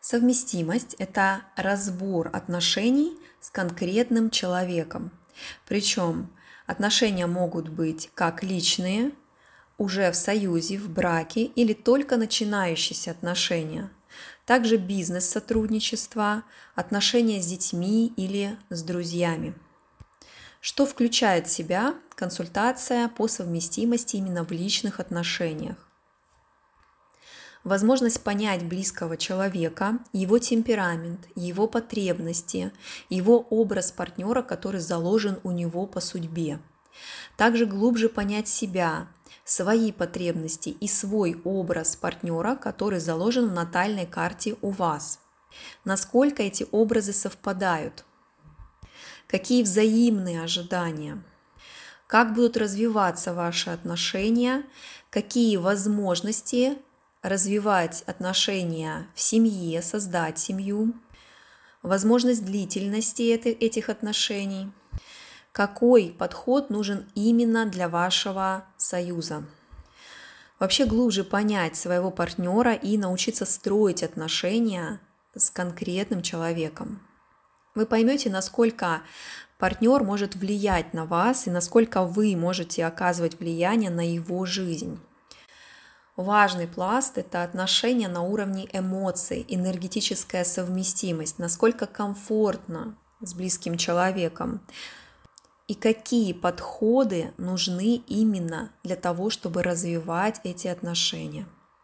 Совместимость – это разбор отношений с конкретным человеком. Причем отношения могут быть как личные, уже в союзе, в браке или только начинающиеся отношения. Также бизнес-сотрудничество, отношения с детьми или с друзьями. Что включает в себя консультация по совместимости именно в личных отношениях? Возможность понять близкого человека, его темперамент, его потребности, его образ партнера, который заложен у него по судьбе. Также глубже понять себя, свои потребности и свой образ партнера, который заложен в натальной карте у вас. Насколько эти образы совпадают? Какие взаимные ожидания? Как будут развиваться ваши отношения? Какие возможности развивать отношения в семье, создать семью? Возможность длительности этих отношений? Какой подход нужен именно для вашего союза? Вообще глубже понять своего партнера и научиться строить отношения с конкретным человеком. Вы поймете, насколько партнер может влиять на вас и насколько вы можете оказывать влияние на его жизнь. Важный пласт – это отношения на уровне эмоций, энергетическая совместимость, насколько комфортно с близким человеком и какие подходы нужны именно для того, чтобы развивать эти отношения.